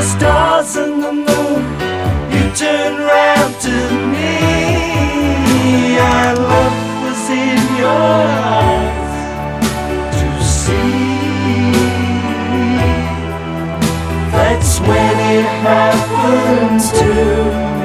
stars and the moon, you turned round to me, and love was in your eyes to see. That's when it happened to